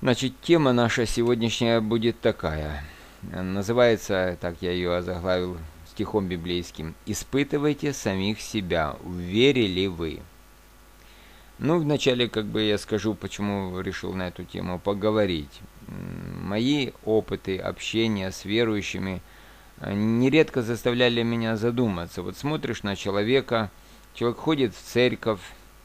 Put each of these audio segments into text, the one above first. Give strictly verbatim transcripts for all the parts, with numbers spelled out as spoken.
Значит, тема наша сегодняшняя будет такая. Называется, так я ее озаглавил стихом библейским: «Испытывайте самих себя, в вере ли вы». Ну, вначале, как бы я скажу, почему решил на эту тему поговорить. Мои опыты общения с верующими нередко заставляли меня задуматься. Вот смотришь на человека, человек ходит в церковь,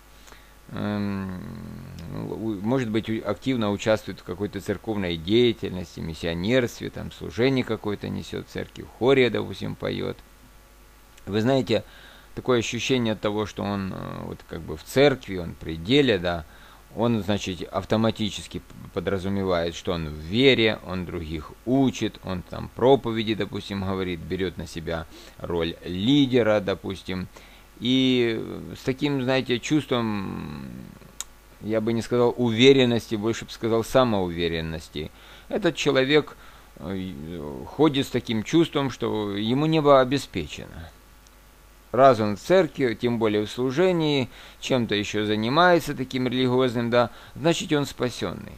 может быть, активно участвует в какой-то церковной деятельности, миссионерстве, там служение какое-то несет в церкви, в хоре, допустим, поет. Вы знаете, такое ощущение того, что он вот как бы в церкви, он при деле, да, он, значит, автоматически подразумевает, что он в вере, он других учит, он там проповеди, допустим, говорит, берет на себя роль лидера, допустим. И с таким, знаете, чувством, я бы не сказал уверенности, больше бы сказал самоуверенности, этот человек ходит с таким чувством, что ему небо обеспечено. Раз он в церкви, тем более в служении, чем-то еще занимается таким религиозным, да, значит, он спасенный.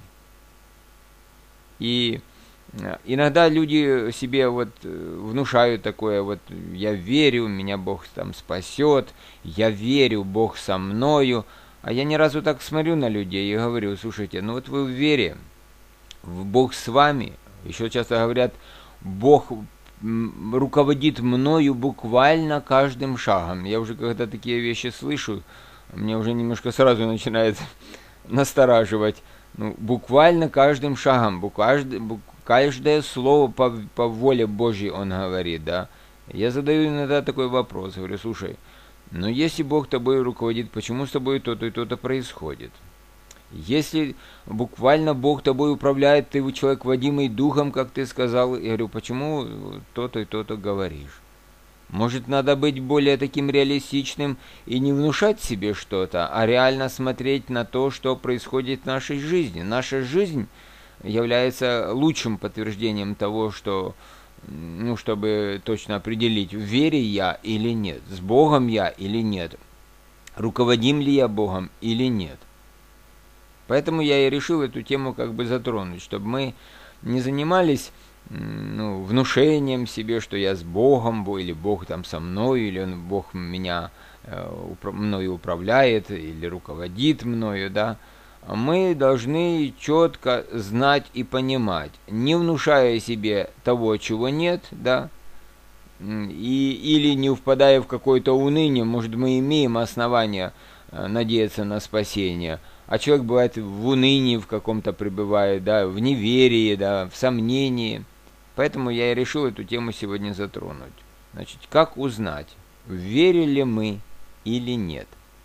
И иногда люди себе вот внушают такое, вот я верю, меня Бог там спасет, я верю, Бог со мною. А я ни разу так смотрю на людей и говорю: слушайте, ну вот вы в вере, Бог с вами. Еще часто говорят, Бог руководит мною буквально каждым шагом. Я уже когда такие вещи слышу, мне уже немножко сразу начинает настораживать. Ну, буквально каждым шагом, каждый, каждое слово по, по воле Божьей он говорит, да. Я задаю иногда такой вопрос, говорю: слушай, ну если Бог тобой руководит, почему с тобой то-то и то-то происходит? Если буквально Бог тобой управляет, ты человек, водимый духом, как ты сказал, я говорю, почему то-то и то-то говоришь? Может, надо быть более таким реалистичным и не внушать себе что-то, а реально смотреть на то, что происходит в нашей жизни. Наша жизнь является лучшим подтверждением того, что, ну, чтобы точно определить, в вере я или нет, с Богом я или нет, руководим ли я Богом или нет. Поэтому я и решил эту тему как бы затронуть, чтобы мы не занимались ну, внушением себе, что я с Богом, или Бог там со мной, или он, Бог меня э, мною управляет, или руководит мною, да. Мы должны четко знать и понимать, не внушая себе того, чего нет, да, и, или не впадая в какое-то уныние. Может, мы имеем основания э, надеяться на спасение, а человек бывает в унынии в каком-то пребывает, да, в неверии, да, в сомнении. Поэтому я и решил эту тему сегодня затронуть. Значит, как узнать, верили мы или нет?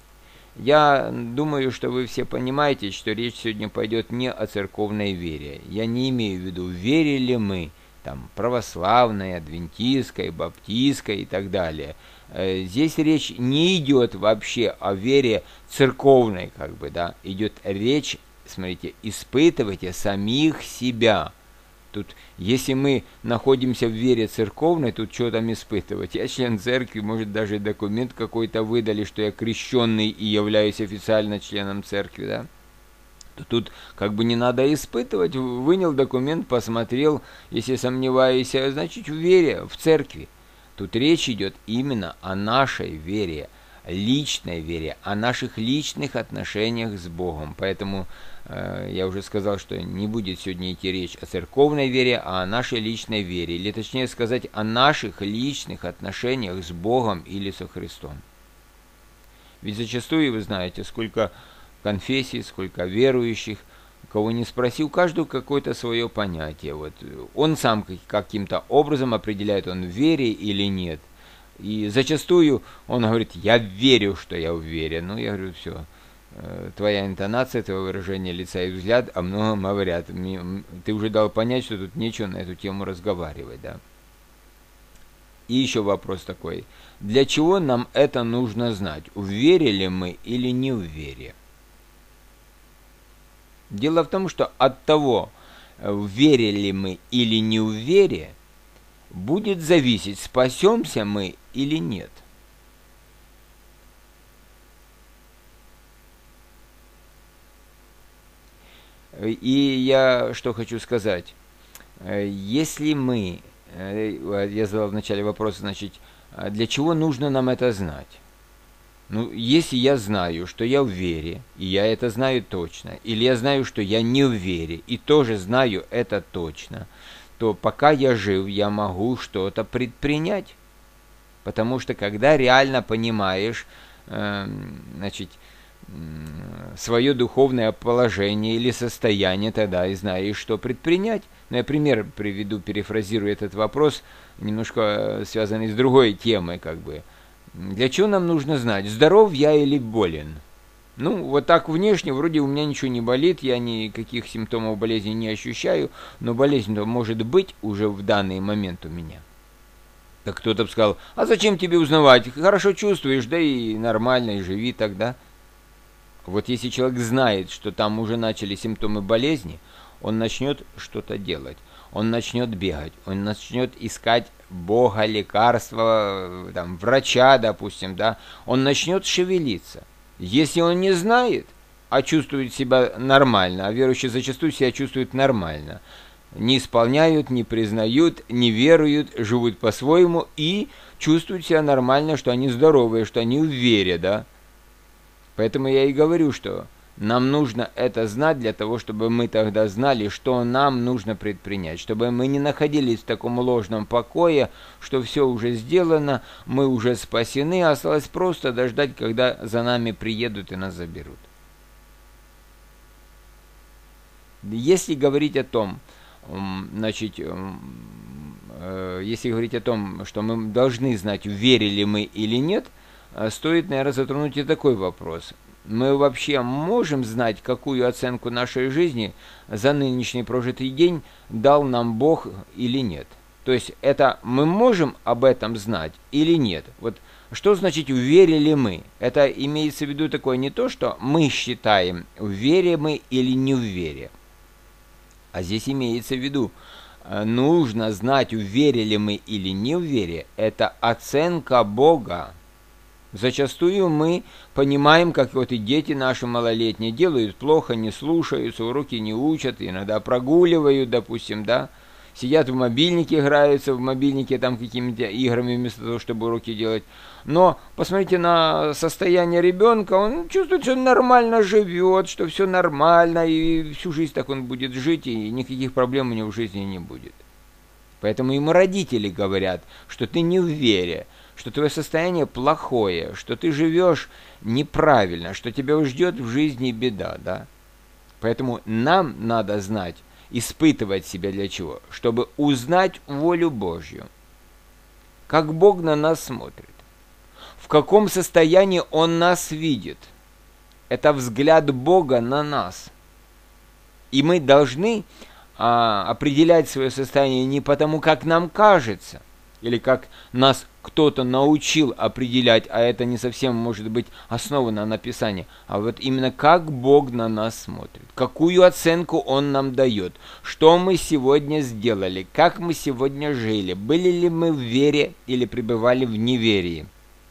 Я думаю, что вы все понимаете, что речь сегодня пойдет не о церковной вере. Я не имею в виду, верили мы, там, православной, адвентистской, баптистской и так далее. Здесь речь не идет вообще о вере церковной, как бы, да, идет речь, смотрите, испытывайте самих себя. Тут, если мы находимся в вере церковной, тут что там испытывать? Я член церкви, может, даже документ какой-то выдали, что я крещенный и являюсь официально членом церкви, да? То тут как бы не надо испытывать, вынял документ, посмотрел, если сомневаюсь, значит, в вере, в церкви. Тут речь идет именно о нашей вере, личной вере, о наших личных отношениях с Богом. Поэтому э, я уже сказал, что не будет сегодня идти речь о церковной вере, а о нашей личной вере. Или точнее сказать, о наших личных отношениях с Богом или со Христом. Ведь зачастую, вы знаете, сколько конфессий, сколько верующих, кого не спроси, у каждого какое-то свое понятие. Вот он сам каким-то образом определяет, он в вере или нет. И зачастую он говорит: я верю, что я в вере. Ну, я говорю, все, твоя интонация, твое выражение лица и взгляд о многом говорят. Ты уже дал понять, что тут нечего на эту тему разговаривать, да. И еще вопрос такой: для чего нам это нужно знать? В вере ли мы или не в вере? Дело в том, что от того, верили мы или не в вере, будет зависеть, спасемся мы или нет. И я что хочу сказать. Если мы, я задал вначале вопрос, значит, для чего нужно нам это знать? Ну, если я знаю, что я в вере, и я это знаю точно, или я знаю, что я не в вере, и тоже знаю это точно, то пока я жив, я могу что-то предпринять. Потому что когда реально понимаешь, э, значит, свое духовное положение или состояние, тогда и знаешь, что предпринять. Ну, я пример приведу, перефразирую этот вопрос, немножко связанный с другой темой, как бы. Для чего нам нужно знать, здоров я или болен? Ну, вот так внешне, вроде у меня ничего не болит, я никаких симптомов болезни не ощущаю, но болезнь-то может быть уже в данный момент у меня. Так кто-то бы сказал, а зачем тебе узнавать? Хорошо чувствуешь, да и нормально, и живи тогда. Вот если человек знает, что там уже начали симптомы болезни, он начнет что-то делать. Он начнет бегать, он начнет искать Бога, лекарства, там, врача, допустим, да. Он начнет шевелиться. Если он не знает, а чувствует себя нормально, а верующие зачастую себя чувствуют нормально, не исполняют, не признают, не веруют, живут по-своему и чувствуют себя нормально, что они здоровые, что они в вере, да. Поэтому я и говорю, что нам нужно это знать для того, чтобы мы тогда знали, что нам нужно предпринять, чтобы мы не находились в таком ложном покое, что все уже сделано, мы уже спасены, осталось просто дождать, когда за нами приедут и нас заберут. Если говорить о том, значит, если говорить о том, что мы должны знать, верили мы или нет, стоит, наверное, затронуть и такой вопрос. Мы вообще можем знать, какую оценку нашей жизни за нынешний прожитый день дал нам Бог или нет? То есть это мы можем об этом знать или нет? Вот что значит верили мы? Это имеется в виду такое не то, что мы считаем, в вере мы или не в вере. А здесь имеется в виду, нужно знать, верили мы или не в вере. Это оценка Бога. Зачастую мы понимаем, как вот и дети наши малолетние делают плохо, не слушаются, уроки не учат, иногда прогуливают, допустим, да, сидят в мобильнике, играются в мобильнике там какими-то играми вместо того, чтобы уроки делать. Но посмотрите на состояние ребенка, он чувствует, что он нормально живет, что все нормально, и всю жизнь так он будет жить, и никаких проблем у него в жизни не будет. Поэтому ему родители говорят, что ты не в вере, что твое состояние плохое, что ты живешь неправильно, что тебя ждет в жизни беда, да? Поэтому нам надо знать, испытывать себя для чего? Чтобы узнать волю Божью. Как Бог на нас смотрит. В каком состоянии Он нас видит. Это взгляд Бога на нас. И мы должны а, определять свое состояние не потому, как нам кажется, или как нас кто-то научил определять, а это не совсем может быть основано на Писании, а вот именно как Бог на нас смотрит, какую оценку Он нам дает, что мы сегодня сделали, как мы сегодня жили, были ли мы в вере или пребывали в неверии,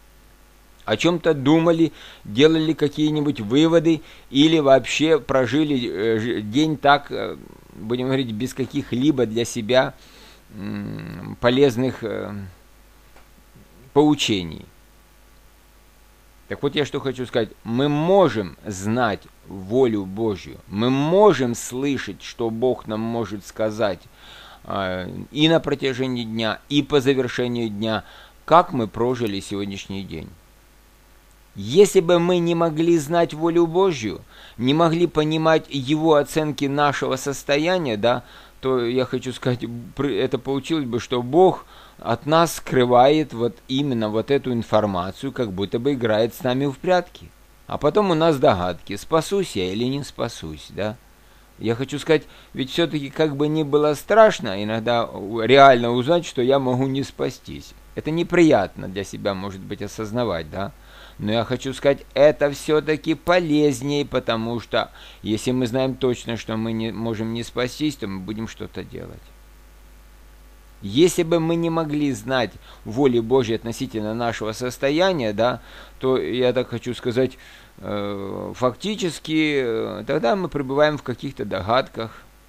о чем-то думали, делали какие-нибудь выводы или вообще прожили день так, будем говорить, без каких-либо для себя полезных поучений. Так вот я что хочу сказать. Мы можем знать волю Божью. Мы можем слышать, что Бог нам может сказать и на протяжении дня, и по завершению дня, как мы прожили сегодняшний день. Если бы мы не могли знать волю Божью, не могли понимать Его оценки нашего состояния, да, то я хочу сказать, это получилось бы, что Бог от нас скрывает вот именно вот эту информацию, как будто бы играет с нами в прятки. А потом у нас догадки, спасусь я или не спасусь, да. Я хочу сказать, ведь все-таки как бы ни было страшно иногда реально узнать, что я могу не спастись. Это неприятно для себя, может быть, осознавать, да. Но я хочу сказать, это все-таки полезнее, потому что если мы знаем точно, что мы не можем не спастись, то мы будем что-то делать. Если бы мы не могли знать воли Божьей относительно нашего состояния, да, то я так хочу сказать, э, фактически э, тогда мы пребываем в каких-то догадках,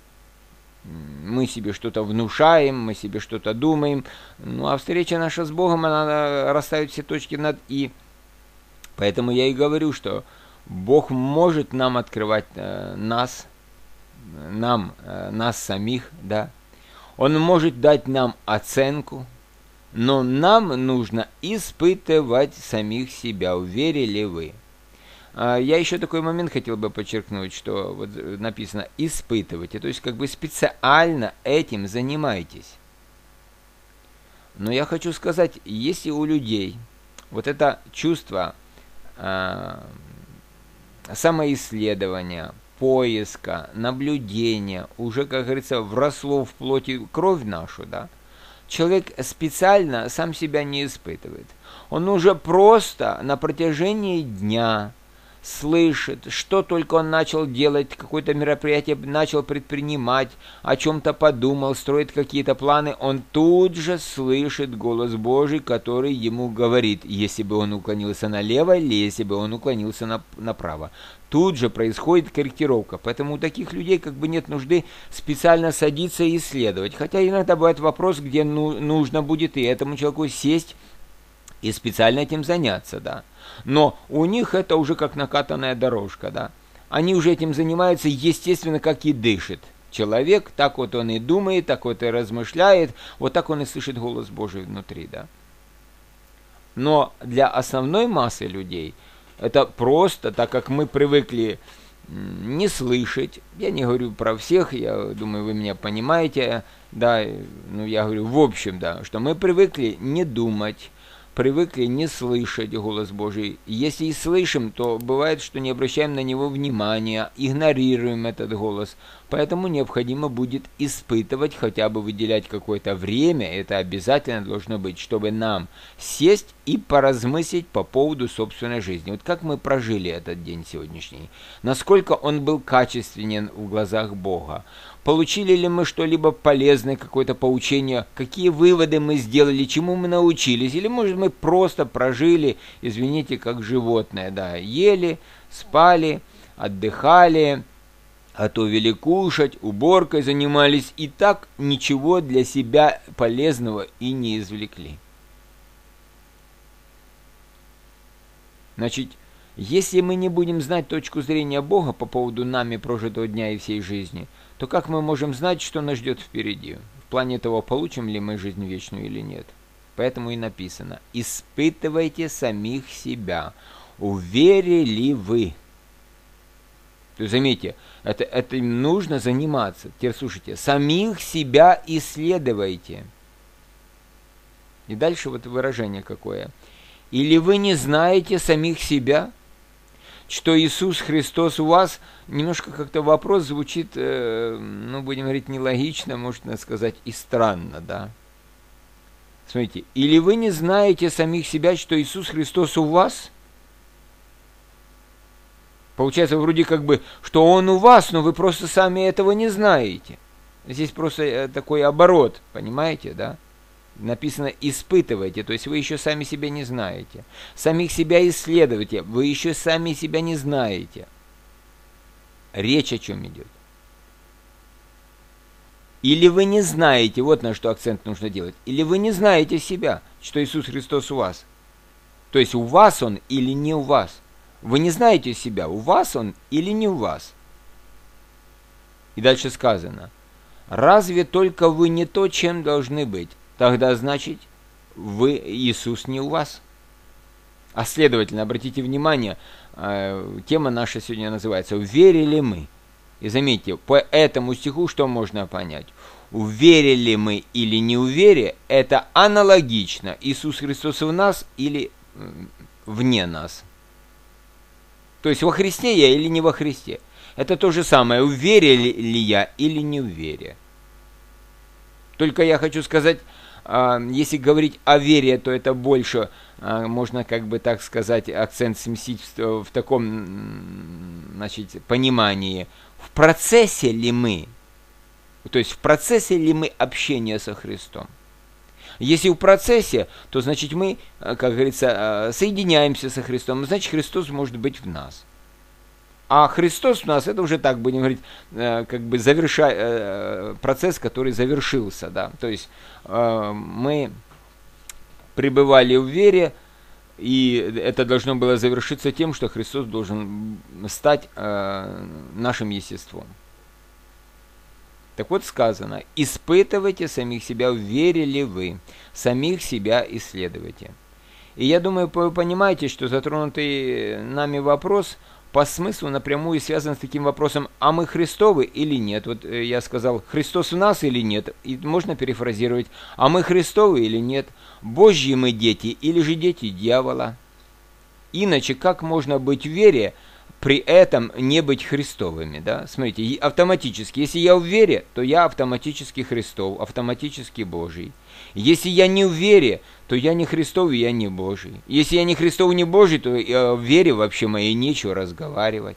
мы себе что-то внушаем, мы себе что-то думаем, ну а встреча наша с Богом, она расставит все точки над «и». Поэтому я и говорю, что Бог может нам открывать э, нас, нам, э, нас самих, да. Он может дать нам оценку, но нам нужно испытывать самих себя, уверили вы. Я еще такой момент хотел бы подчеркнуть, что вот написано «испытывайте», то есть как бы специально этим занимайтесь. Но я хочу сказать, если у людей вот это чувство э, самоисследования, поиска, наблюдения уже, как говорится, вросло в плоть и кровь нашу, да, человек специально сам себя не испытывает. Он уже просто на протяжении дня слышит, что только он начал делать, какое-то мероприятие начал предпринимать, о чем-то подумал, строит какие-то планы, он тут же слышит голос Божий, который ему говорит, если бы он уклонился налево или если бы он уклонился на, направо. Тут же происходит корректировка, поэтому у таких людей как бы нет нужды специально садиться и исследовать. Хотя иногда бывает вопрос, где ну, нужно будет и этому человеку сесть и специально этим заняться, да. Но у них это уже как накатанная дорожка, да. Они уже этим занимаются, естественно, как и дышит человек, так вот он и думает, так вот и размышляет, вот так он и слышит голос Божий внутри, да. Но для основной массы людей это просто, так как мы привыкли не слышать, я не говорю про всех, я думаю, вы меня понимаете, да, ну я говорю в общем, да, что мы привыкли не думать, привыкли не слышать голос Божий. Если и слышим, то бывает, что не обращаем на него внимания, игнорируем этот голос. Поэтому необходимо будет испытывать, хотя бы выделять какое-то время, это обязательно должно быть, чтобы нам сесть и поразмыслить по поводу собственной жизни. Вот как мы прожили этот день сегодняшний, насколько он был качественен в глазах Бога. Получили ли мы что-либо полезное, какое-то поучение, какие выводы мы сделали, чему мы научились, или, может, мы просто прожили, извините, как животное, да, ели, спали, отдыхали, готовили кушать, уборкой занимались, и так ничего для себя полезного и не извлекли. Значит, если мы не будем знать точку зрения Бога по поводу нами прожитого дня и всей жизни, то как мы можем знать, что нас ждет впереди? В плане того, получим ли мы жизнь вечную или нет. Поэтому и написано: испытывайте самих себя, уверили вы. То есть, заметьте, это, этим нужно заниматься. Теперь слушайте, самих себя исследуйте. И дальше вот выражение какое. Или вы не знаете самих себя? Что Иисус Христос у вас, немножко как-то вопрос звучит, э, ну, будем говорить, нелогично, можно сказать, и странно, да. Смотрите, или вы не знаете самих себя, что Иисус Христос у вас? Получается, вроде как бы, что Он у вас, но вы просто сами этого не знаете. Здесь просто такой оборот, понимаете, да? Написано «испытывайте», то есть вы еще сами себя не знаете. Самих себя исследуйте, вы еще сами себя не знаете. Речь о чем идет? Или вы не знаете, вот на что акцент нужно делать, или вы не знаете себя, что Иисус Христос у вас. То есть у вас Он или не у вас. Вы не знаете себя, у вас Он или не у вас. И дальше сказано: разве только вы не то, чем должны быть? Тогда, значит, вы, Иисус не у вас. А следовательно, обратите внимание, э, тема наша сегодня называется «Уверили мы». И заметьте, по этому стиху что можно понять? Уверили мы или не уверили, это аналогично. Иисус Христос в нас или э, вне нас. То есть во Христе я или не во Христе. Это то же самое, уверили ли я или не уверили. Только я хочу сказать, если говорить о вере, то это больше, можно как бы так сказать, акцент сместить в, в таком, значит, понимании. В процессе ли мы, то есть в процессе ли мы общения со Христом? Если в процессе, то значит мы, как говорится, соединяемся со Христом, значит Христос может быть в нас. А Христос в нас, это уже так, будем говорить, как бы заверша... процесс, который завершился, да. То есть мы пребывали в вере, и это должно было завершиться тем, что Христос должен стать нашим естеством. Так вот сказано, испытывайте самих себя, вере ли вы, самих себя исследуйте. И я думаю, вы понимаете, что затронутый нами вопрос по смыслу напрямую связан с таким вопросом, а мы Христовы или нет? Вот я сказал, Христос в нас или нет? И можно перефразировать, а мы Христовы или нет? Божьи мы дети или же дети дьявола? Иначе как можно быть в вере, при этом не быть Христовыми, да? Смотрите, автоматически, если я в вере, то я автоматически Христов, автоматически Божий. Если я не в вере, то я не Христов и я не Божий. Если я не Христов и не Божий, то в вере вообще моей нечего разговаривать.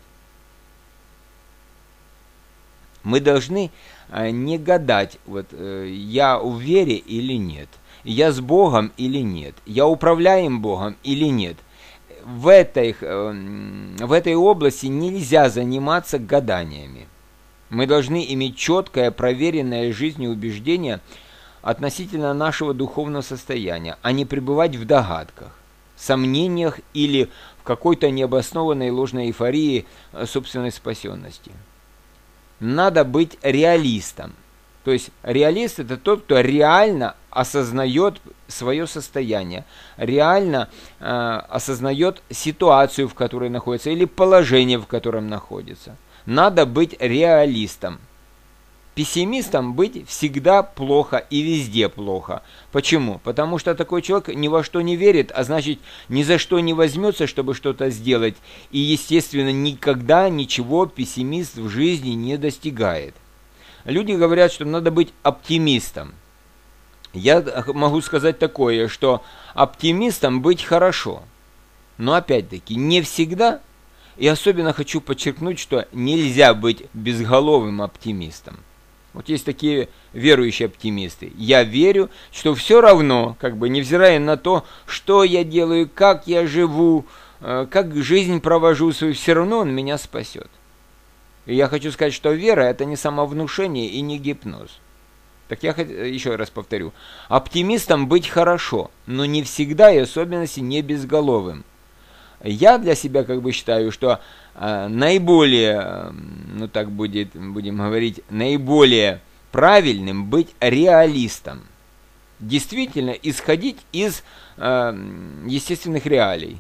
Мы должны не гадать, вот я в вере или нет, я с Богом или нет, я управляем Богом или нет. В этой, в этой области нельзя заниматься гаданиями. Мы должны иметь четкое, проверенное жизнью убеждение относительно нашего духовного состояния, а не пребывать в догадках, сомнениях или в какой-то необоснованной ложной эйфории собственной спасенности. Надо быть реалистом. То есть реалист – это тот, кто реально осознает свое состояние, реально э, осознает ситуацию, в которой находится, или положение, в котором находится. Надо быть реалистом. Пессимистом быть всегда плохо и везде плохо. Почему? Потому что такой человек ни во что не верит, а значит ни за что не возьмется, чтобы что-то сделать. И, естественно, никогда ничего пессимист в жизни не достигает. Люди говорят, что надо быть оптимистом. Я могу сказать такое, что оптимистом быть хорошо. Но опять-таки не всегда. И особенно хочу подчеркнуть, что нельзя быть безголовым оптимистом. Вот есть такие верующие оптимисты. Я верю, что все равно, как бы невзирая на то, что я делаю, как я живу, как жизнь провожу свою, все равно он меня спасет. И я хочу сказать, что вера – это не самовнушение и не гипноз. Так я еще раз повторю. Оптимистом быть хорошо, но не всегда и особенности не безголовым. Я для себя как бы считаю, что э, наиболее, ну так будет, будем говорить, наиболее правильным быть реалистом. Действительно исходить из э, естественных реалий.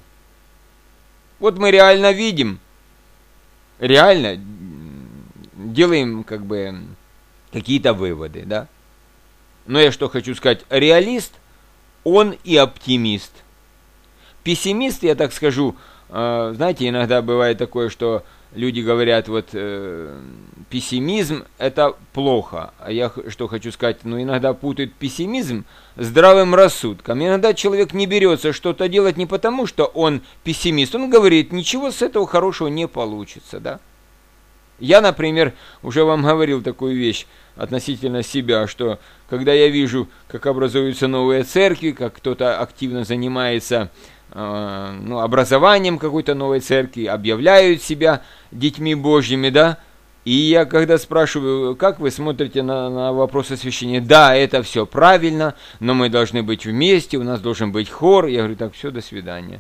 Вот мы реально видим, реально делаем как бы какие-то выводы, да. Но я что хочу сказать, реалист, он и оптимист. Пессимист, я так скажу, э, знаете, иногда бывает такое, что люди говорят, вот э, пессимизм это плохо, а я что хочу сказать, ну иногда путают пессимизм с здравым рассудком. Иногда человек не берется что-то делать не потому, что он пессимист, он говорит, ничего с этого хорошего не получится, да. Я, например, уже вам говорил такую вещь относительно себя, что когда я вижу, как образуются новые церкви, как кто-то активно занимается э, ну, образованием какой-то новой церкви, объявляют себя детьми Божьими, да, и я когда спрашиваю, как вы смотрите на, на вопрос освящения, да, это все правильно, но мы должны быть вместе, у нас должен быть хор, я говорю, так, все, до свидания.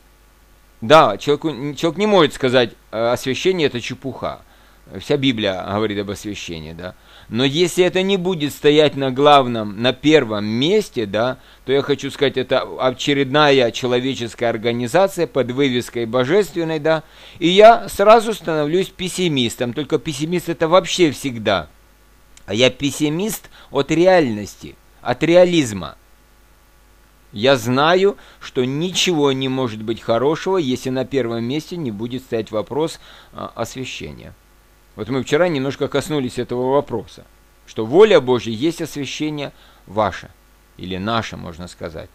Да, человек, человек не может сказать, освящение это чепуха. Вся Библия говорит об освящении, да. Но если это не будет стоять на главном, на первом месте, да, то я хочу сказать, это очередная человеческая организация под вывеской божественной, да, и я сразу становлюсь пессимистом, только пессимист это вообще всегда. А я пессимист от реальности, от реализма. Я знаю, что ничего не может быть хорошего, если на первом месте не будет стоять вопрос а, освящения. Вот мы вчера немножко коснулись этого вопроса, что воля Божья есть освящение ваше, или наше, можно сказать.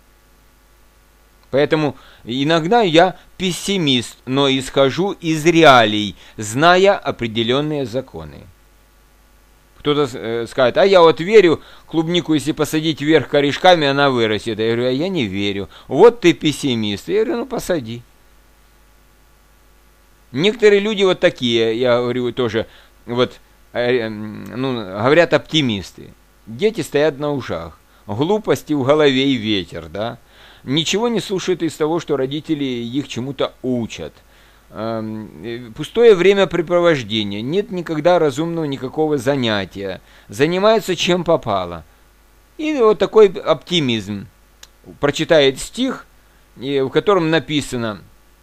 Поэтому иногда я пессимист, но исхожу из реалий, зная определенные законы. Кто-то э, скажет, а я вот верю, клубнику, если посадить вверх корешками, она вырастет. Я говорю, а я не верю. Вот ты пессимист. Я говорю, ну посади. Некоторые люди вот такие, я говорю тоже, вот, э, ну, говорят оптимисты. Дети стоят на ушах. Глупости в голове и ветер, да. Ничего не слушают из того, что родители их чему-то учат. Пустое времяпрепровождение, нет никогда разумного никакого занятия, занимаются чем попало. И вот такой оптимизм. Прочитает стих, в котором написано,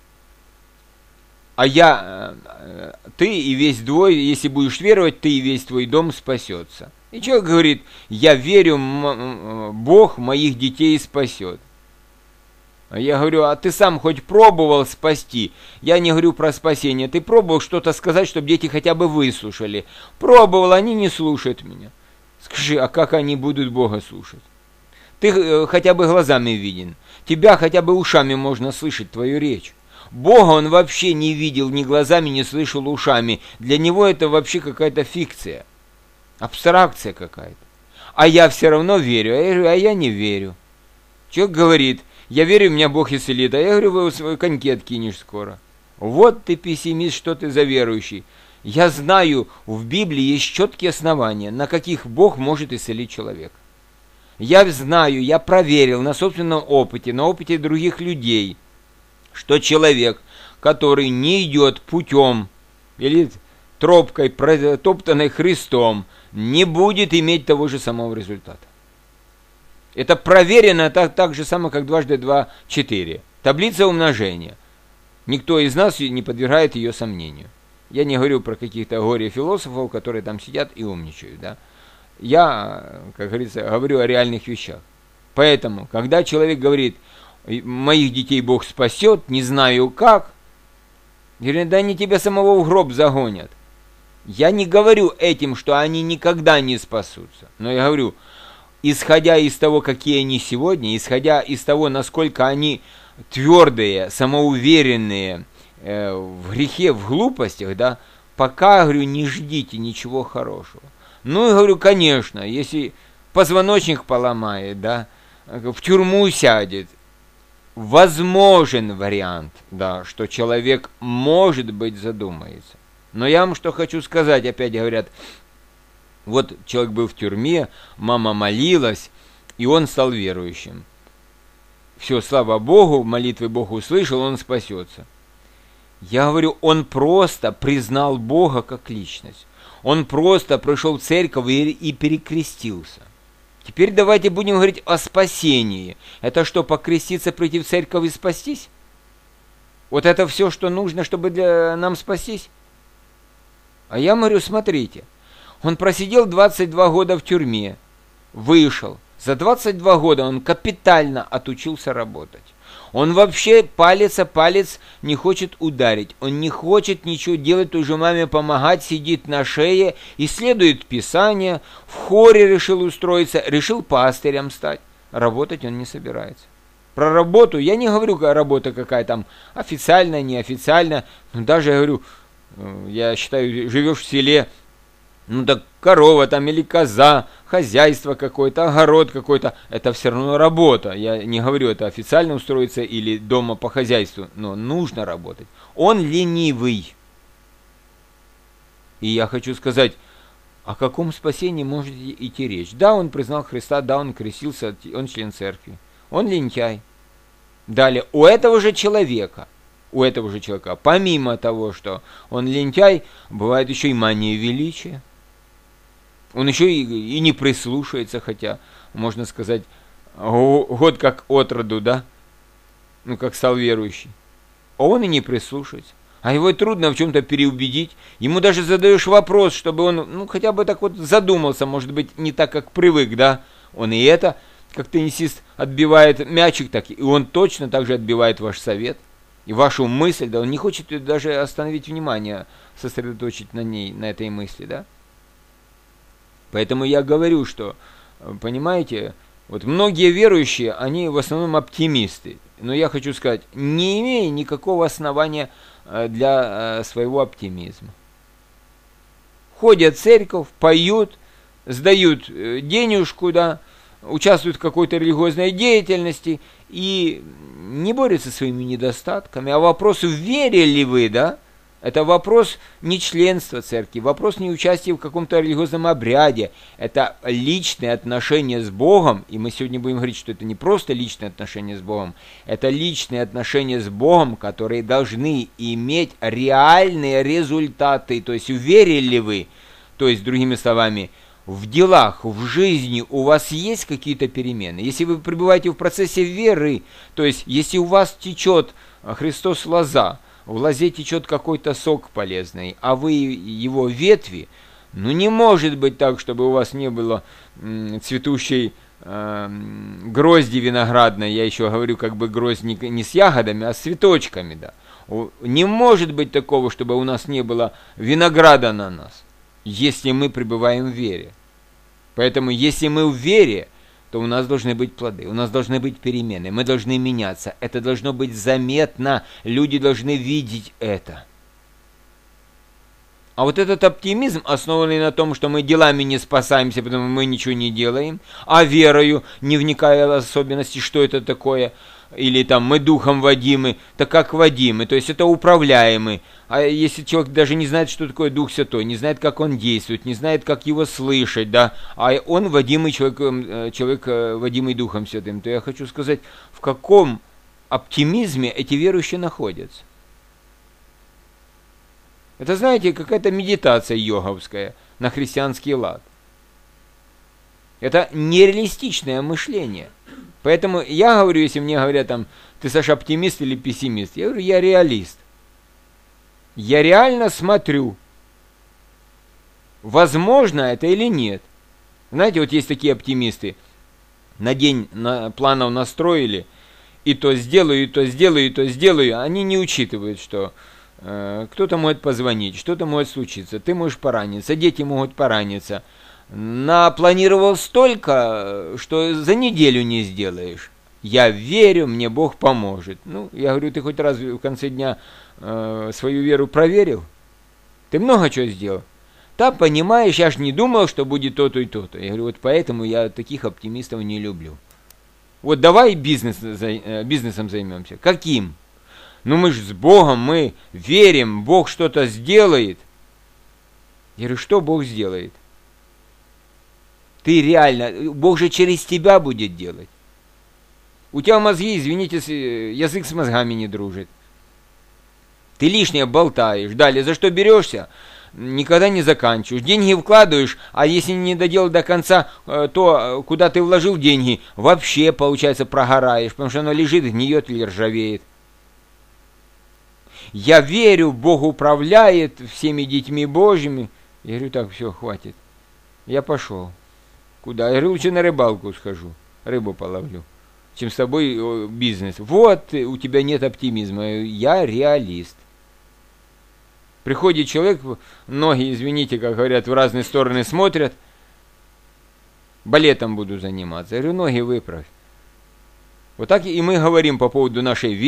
а я, ты и весь твой, если будешь веровать, ты и весь твой дом спасется. И человек говорит, я верю, Бог моих детей спасет. А я говорю, а ты сам хоть пробовал спасти? Я не говорю про спасение. Ты пробовал что-то сказать, чтобы дети хотя бы выслушали? Пробовал, они не слушают меня. Скажи, а как они будут Бога слушать? Ты э, хотя бы глазами виден. Тебя хотя бы ушами можно слышать, твою речь. Бога он вообще не видел ни глазами, не слышал ушами. Для него это вообще какая-то фикция. Абстракция какая-то. А я все равно верю. А я говорю, а я не верю. Человек говорит, я верю, меня Бог исцелит. А я говорю, вы свой коньки откинешь скоро. Вот ты пессимист, что ты за верующий. Я знаю, в Библии есть четкие основания, на каких Бог может исцелить человека. Я знаю, я проверил на собственном опыте, на опыте других людей, что человек, который не идет путем или тропкой, протоптанной Христом, не будет иметь того же самого результата. Это проверено так, так же самое, как дважды два – четыре. Таблица умножения. Никто из нас не подвергает ее сомнению. Я не говорю про каких-то горе-философов, которые там сидят и умничают. Да? Я, как говорится, говорю о реальных вещах. Поэтому, когда человек говорит, моих детей Бог спасет, не знаю как, говорит, да они тебя самого в гроб загонят. Я не говорю этим, что они никогда не спасутся. Но я говорю, исходя из того, какие они сегодня, исходя из того, насколько они твердые, самоуверенные э, в грехе, в глупостях, да, пока, говорю, не ждите ничего хорошего. Ну, и говорю, конечно, если позвоночник поломает, да, в тюрьму сядет, возможен вариант, да, что человек, может быть, задумается. Но я вам что хочу сказать, опять говорят, вот человек был в тюрьме, мама молилась, и он стал верующим. Все, слава Богу, молитвы Бог услышал, он спасется. Я говорю, он просто признал Бога как личность. Он просто пришел в церковь и, и перекрестился. Теперь давайте будем говорить о спасении. Это что, покреститься, прийти в церковь и спастись? Вот это все, что нужно, чтобы для нам спастись? А я говорю, смотрите, он просидел двадцать два года в тюрьме, вышел. За двадцать два года он капитально отучился работать. Он вообще палец о палец не хочет ударить. Он не хочет ничего делать, той же маме помогать, сидит на шее, исследует Писание, в хоре решил устроиться, решил пастырем стать. Работать он не собирается. Про работу я не говорю, работа какая там официальная, неофициальная. Но даже я говорю, я считаю, живешь в селе, ну так корова там или коза, хозяйство какое-то, огород какой-то, это все равно работа. Я не говорю, это официально устроиться или дома по хозяйству, но нужно работать. Он ленивый. И я хочу сказать, о каком спасении может идти речь? Да, он признал Христа, да, он крестился, он член церкви. Он лентяй. Далее, у этого же человека, у этого же человека, помимо того, что он лентяй, бывает еще и мания величия. Он еще и, и не прислушается, хотя, можно сказать, год как от роду, да? Ну, как стал верующий. А он и не прислушается. А его трудно в чем-то переубедить. Ему даже задаешь вопрос, чтобы он, ну, хотя бы так вот задумался, может быть, не так, как привык, да? Он и это, как теннисист, отбивает мячик, так и он точно так же отбивает ваш совет. И вашу мысль, да, он не хочет даже остановить внимание, сосредоточить на ней, на этой мысли, да? Поэтому я говорю, что, понимаете, вот многие верующие, они в основном оптимисты. Но я хочу сказать, не имея никакого основания для своего оптимизма. Ходят в церковь, поют, сдают денежку, да, участвуют в какой-то религиозной деятельности и не борются со своими недостатками. А вопрос, верили ли вы, да, это вопрос не членства церкви, вопрос не участия в каком-то религиозном обряде. Это личные отношения с Богом, и мы сегодня будем говорить, что это не просто личные отношения с Богом, это личные отношения с Богом, которые должны иметь реальные результаты. То есть, верили ли вы, то есть, другими словами, в делах, в жизни у вас есть какие-то перемены. Если вы пребываете в процессе веры, то есть, если у вас течет Христос лоза, в лозе течет какой-то сок полезный, а вы его ветви, ну не может быть так, чтобы у вас не было м, цветущей э, грозди виноградной, я еще говорю как бы гроздь не, не с ягодами, а с цветочками, да. Не может быть такого, чтобы у нас не было винограда на нас, если мы пребываем в вере. Поэтому если мы в вере, то у нас должны быть плоды, у нас должны быть перемены, мы должны меняться, это должно быть заметно, люди должны видеть это. А вот этот оптимизм, основанный на том, что мы делами не спасаемся, потому что мы ничего не делаем, а верою, не вникая в особенности, что это такое, или там мы духом водимы, так как водимы, то есть это управляемы. А если человек даже не знает, что такое Дух Святой, не знает, как он действует, не знает, как его слышать, да, а он водимый человек, человек водимый Духом Святым, то я хочу сказать, в каком оптимизме эти верующие находятся. Это, знаете, какая-то медитация йоговская на христианский лад. Это нереалистичное мышление. Поэтому я говорю, если мне говорят, там, ты, Саша, оптимист или пессимист, я говорю, я реалист. Я реально смотрю, возможно это или нет. Знаете, вот есть такие оптимисты, на день на, планов настроили, и то сделаю, и то сделаю, и то сделаю, они не учитывают, что э, кто-то может позвонить, что-то может случиться, ты можешь пораниться, дети могут пораниться. Напланировал столько, что за неделю не сделаешь. Я верю, мне Бог поможет. Ну, я говорю, ты хоть раз в конце дня э, свою веру проверил? Ты много чего сделал? Да, понимаешь, я ж не думал, что будет то-то и то-то. Я говорю, вот поэтому я таких оптимистов не люблю. Вот давай бизнес, бизнесом займемся. Каким? Ну мы же с Богом, мы верим, Бог что-то сделает. Я говорю, что Бог сделает? Ты реально, Бог же через тебя будет делать. У тебя мозги, извините, язык с мозгами не дружит. Ты лишнее болтаешь. Далее, за что берешься, никогда не заканчиваешь. Деньги вкладываешь, а если не доделал до конца то, куда ты вложил деньги, вообще, получается, прогораешь, потому что оно лежит, гниет или ржавеет. Я верю, Бог управляет всеми детьми Божьими. Я говорю, так, все, хватит. Я пошел. Куда? Я говорю, лучше на рыбалку схожу, рыбу половлю, чем с тобой бизнес. Вот, у тебя нет оптимизма, я реалист. Приходит человек, ноги, извините, как говорят, в разные стороны смотрят, балетом буду заниматься. Я говорю, ноги выправь. Вот так и мы говорим по поводу нашей веры.